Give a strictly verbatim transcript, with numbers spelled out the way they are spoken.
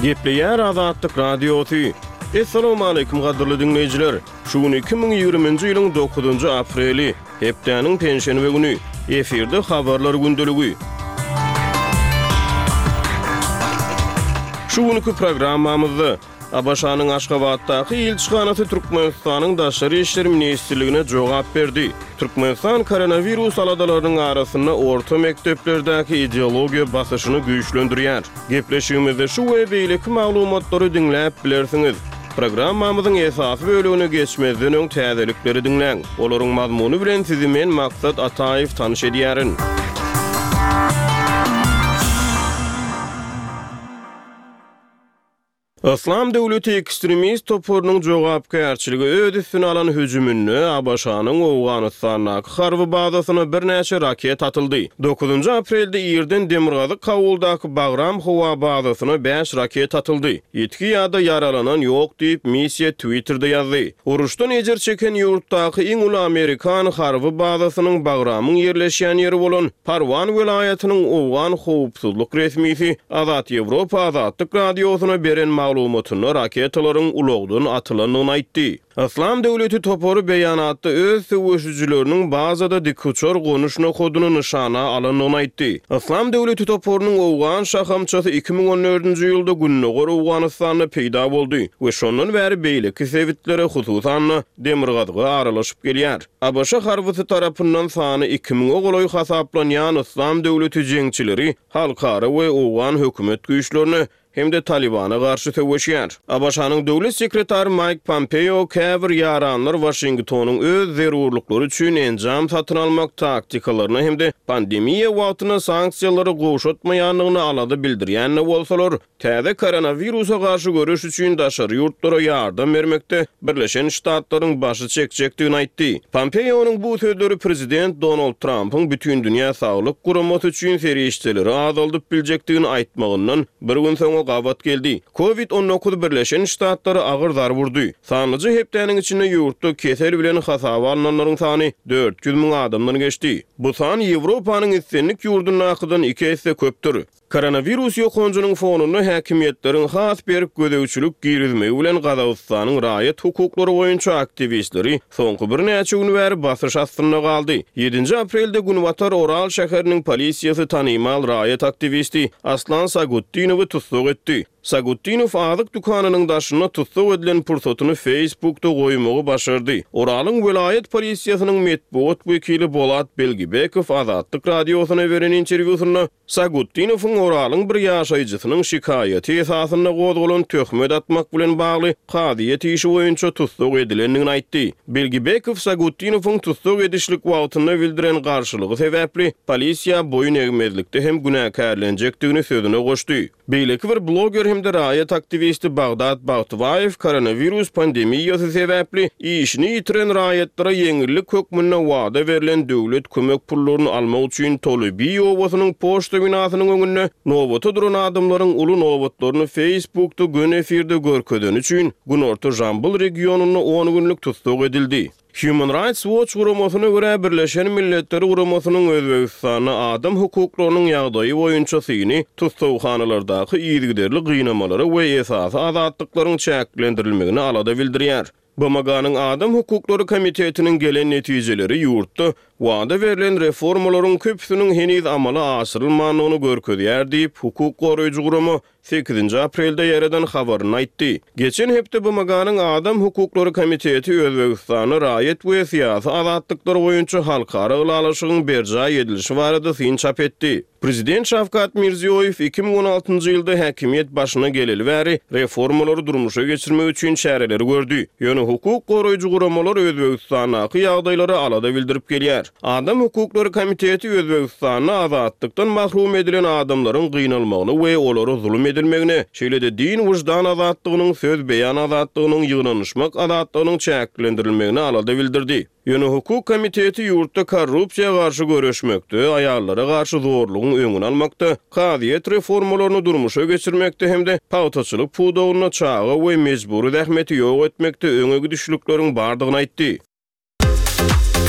Gepleýär Azatlyk Radiosu. Assalamu alaykum gaderly dinleýijiler. Şugun iki bin ýygrymynjy ýylyň dokuzunjy apreli, hepdeniň penşenbe güni. Eferde habarlar gündeligi. Şugunky programmamyzda Abaşanyň Aşgabatdaky elçixanasy Türkmenistanyň daşary işleri ministrligine jogap berdi. Türkmenistan koronavirus aladalarynyň arasyna orta mekteplerdäki ideologiýa basyşyny güýçlendirýär. Gepleşigimizde şu we beýleki maglumatlary dinläp bilersiňiz. Programmamyzyň esasy bölügine geçmezden öň täzelikleri dinläň. Olaryň mazmuny bilen sizi men Maksat Ataýew tanyş edýärin. Islam döwleti ekstremist toporunyň jogapkärçiligi öz üstüne alan hüjümünü Abaşanyň Owganystanyň harby bazasyna bir näçe raket atyldy. dokuzunjy aprelde ýerden Demirgazy Kawuldaky Bagram howa bazasyna beş raket atyldy. Ýetki ýa-da yaralanan ýok diýip missiýa Twitter'da ýazdy. Uruşdan ejer çeken ýurtdaky iň uly Amerikan harby bazasynyň Bagramyň ýerleşýän ýeri bolan Parwan welaýatynyň Owgan howpsuzlyk resmisi Azat Ýewropa Azatlyk Radiosuna beren maglumatyny raketalaryň ulagdan atylanyny aýtdy. Islam döwleti toporu beýanatda öz söwüşçüleriniň bazada dikuçor gonuşna koduny nişana alanyny aýtdy. Islam döwleti toporunyň Owgan şahamçysy iki bin on dördünji ýylda Günnäger Owganystanda peýda boldy we şondan bäri beýleki sebitleri hususan Demirgazyga aralaşyp gelýär. Abaşa harbysy tarapyndan sany iki bin ogloy hasaplanýan Islam döwleti jeňçileri halkara we Owgan hökümet güýçlerini hem de Talibana garşy töweşýär. Abaşanyň döwlet sekretary Mike Pompeo käbir ýaranlar Washingtonyň öz zerurlyklary üçin enjam satyn almak taktikalarına hem de pandemiýa wagtyna sanksiýalary goşatmaýanlygyny alady bildirýän bolsalar, täze koronawirusa garşy görüş üçin daşary ýurtlara ýardam bermekde Birleşen Ştatlaryň başy çekjekdigini aýtdy. Pompeo'nyň bu sözleri prezident Donald Trump'yň bütün dünýä saglyk guramasy üçin ferişdeleri azaldyp biljekdigini aýtmagyndan bir gün soň gabat geldi. covid on dokuz Birleşen Ştatlary agyr zar burdy. Sanyjy hepdeniň içinde ýurtda kesel bilen hasaba alnanlaryň sany dört yüz miň adamdan geçdi. Bu san Ýewropanyň islenlik ýurdunyň akydan iki esse köpdür. Koronavirus ýokunjunyň fonunda häkimiýetleriň has berip gödäwçilik girizmegi bilen Gazagystanyň raýat hukuklary boýunça aktivistleri soňky bir näçe gün bäri basyş astynda galdy. ýedinji aprelde Günwatar Oral şäheriniň polisiýasy tanymal raýat aktivisti Aslan Sagutdinowy tutsak etdi. Sagutdinov azyk dukanynyň daşyna tutsak edilen pursatyny Facebook'da goýmagy başardy. Oralyň welaýat polisiýasynyň medeniýet wekili Bolat Belgibekow Azatlyk Radiosuna beren interwýusyna Sagutdinowyň Oralyň bir ýaşaýjysynyň şikaýaty esasyna gozgulan töhmet atmak bilen bagly kadyýet işi boýunça tutsak edilendigini aýtdy. Belgibekow Sagutdinowyň tutsak edişlik wagtyna bildiren garşylygy sebäpli polisiýa boyun egmezlikde hem günäkärlenjekdigini sözüne goşdy. Beýleki bir bloger hem de raýat aktivisti Bagdad Bagtbayev koronavirus pandemiýasy sebäpli işini ýitiren raýatlara ýeňillik hökmüne wada berilen döwlet kömek pullaryny almak üçin Tolubi owasynyň poçta binasynyň öňünde nowata duran adamlaryň uly nowatlaryny Facebook'da gün efirde görkezden üçin Günorta Jambul regionuny on günlük tutsak edildi. Human Rights Watch guramasyna görä Birleşen Milletler guramasynyň Özbegistana adam hukuklarynyň ýagdaýy boýunça syny tutsawhanalardaky ýygyderli gynamaları we esasy azatlyklaryň çäklendirilmegini alada bildirýär. B M G'nyň Adam Hukuklary Komitetiniň gelen netijeleri ýurtda wada berilen reformalaryň köpüsiniň heniz amala aşyrylmanyny görkezýär diýip hukuk goraýjy gurama sekizinji aprelde ýaradan habaryny aýtdy. Geçen hepde B M G'nyň Adam Hukuklary Komiteti Özbegistana raýat we syýasy azatlyklary boýunça halkara ulalaşygyň berja edilişi barada syn çap etdi. Prezident Şavkat Mirziýoýew iki bin on altynjy ýylda häkimiýet başyna geleli bäri reformalary durmuşa geçirmek üçin çäreleri gördü. Ýöne hukuk goraýjy guramalar Özbegistanaky ýagdaýlary alada bildirip gelýär. Adam Hukuklary Komiteti Özbegistana azatlykdan mahrum edilen adamlaryň gynalmagyny we olary zulm edilmegini, şeýle-de din wyjdan azatlygynyň söz beýan azatlygynyň ýygnanyşmak azatlygynyň çäklendirilmegini alada bildirdi. Ýöne hukuk komiteti ýurtda korrupsiýa garşy görüşmekde, aýallara garşy zorlugyň öňüni almakda, kadyýet reformalaryny durmuşa geçirmekde hemde pawtaçylyk puwdawyna çağa we mejburi zähmeti ýok etmekde öňe gidişlikleriň bardygyny aýtdy.